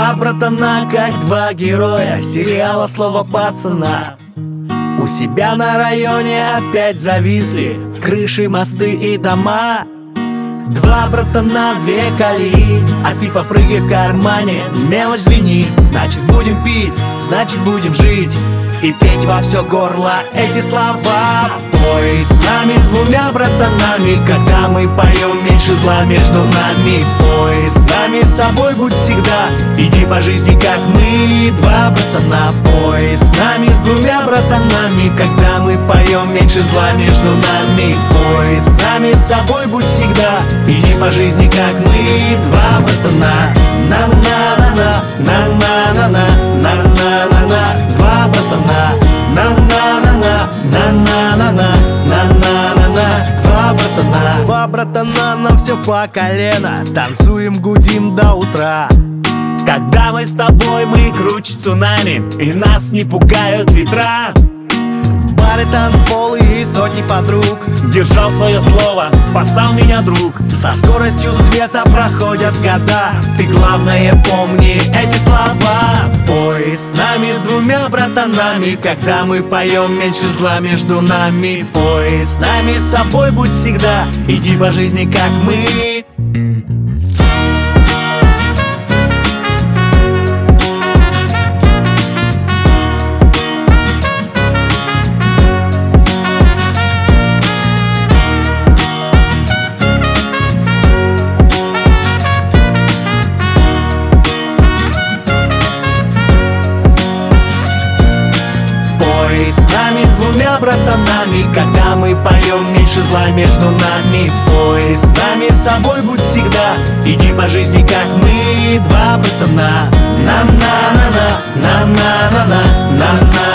Два братана, как два героя сериала «Слово пацана». У себя на районе опять зависли крыши, мосты и дома. Два братана, две колеи, а ты попрыгай в кармане. Мелочь звенит, значит будем пить, значит будем жить и петь во все горло эти слова. Пой с нами, с двумя братанами, когда мы поем, меньше зла между нами. Пой с нами, с собой будь всегда, иди по жизни, как мы. Два братана, пой с нами, с двумя братанами, когда мы поем, меньше зла между нами. Пой с нами, с собой будь всегда, иди по жизни, как мы. Два братана, на-на-на-на, на-на-на-на, на-на-на-на. Два братана, на-на-на-на, на-на-на-на, на-на-на-на. Два братана, два братана, нам все по колено, танцуем, гудим до утра. Когда мы с тобой, мы круче цунами, и нас не пугают ветра. Бары, танцполы и сотни подруг. Держал свое слово, спасал меня друг. Со скоростью света проходят года, ты главное помни эти слова. Пой с нами, с двумя братанами, когда мы поем, меньше зла между нами. Пой с нами, с собой будь всегда, иди по жизни, как мы. Пой с нами, с двумя братанами, когда мы поем, меньше зла между нами. Пой с нами, с собой будь всегда, иди по жизни, как мы. Два братана, на-на-на-на, на-на-на-на, на-на.